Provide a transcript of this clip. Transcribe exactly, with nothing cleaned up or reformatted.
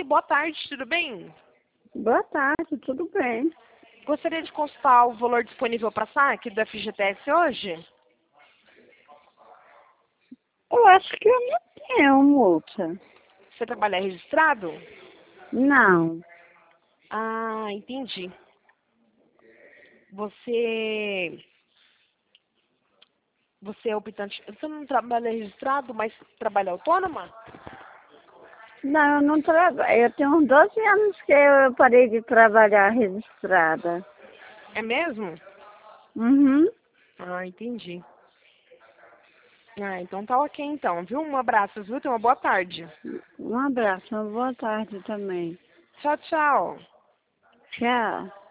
boa tarde, tudo bem? Boa tarde, tudo bem? Gostaria de consultar o valor disponível para saque do F G T S hoje? Eu acho que eu não tenho multa. Você trabalha registrado? Não, Ah, entendi. Você... Você é optante... Você não trabalha registrado, mas trabalha autônoma? não, eu não trabalho. Eu tenho uns doze anos que eu parei de trabalhar registrada. É mesmo? Uhum. Ah, entendi. Ah, então tá ok então, viu? Um abraço, viu? Tenha uma boa tarde. Um abraço, uma boa tarde também. Tchau, tchau. Tchau.